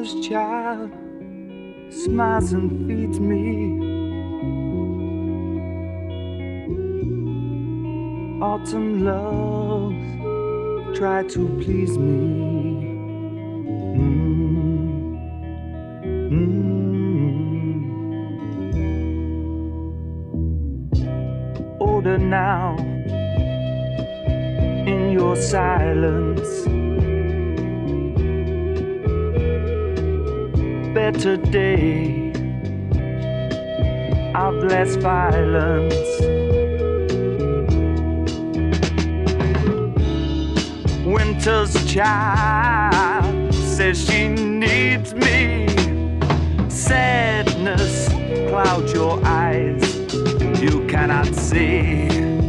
Summer's child smiles and feeds me. Autumn loves try to please me. Older now in your silence, better day of less violence. Winter's child says she needs me. Sadness clouds your eyes, you cannot see.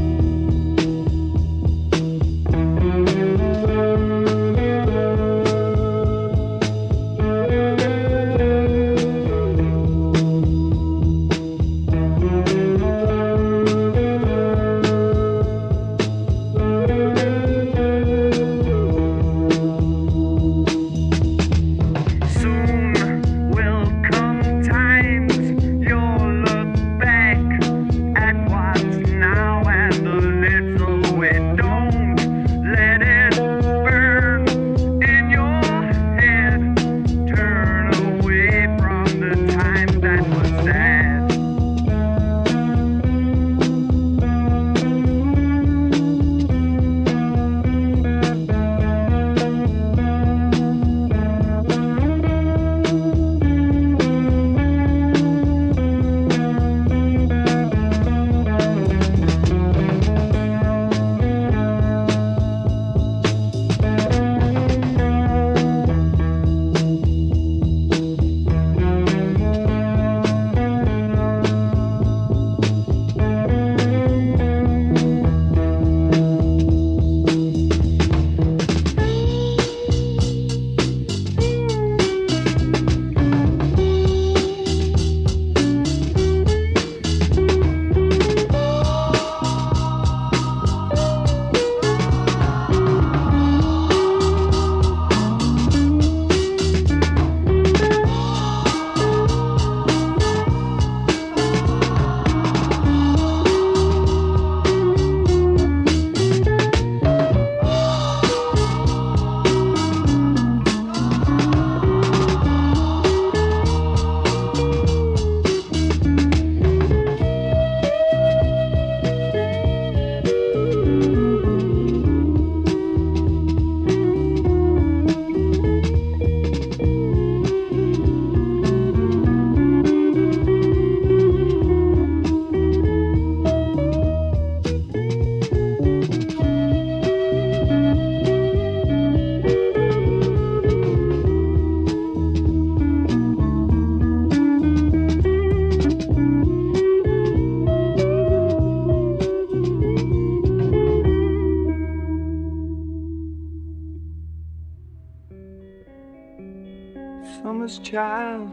Summer's child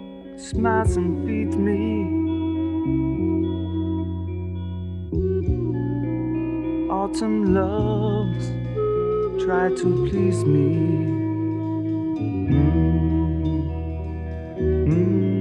smiles and feeds me. Autumn loves try to please me.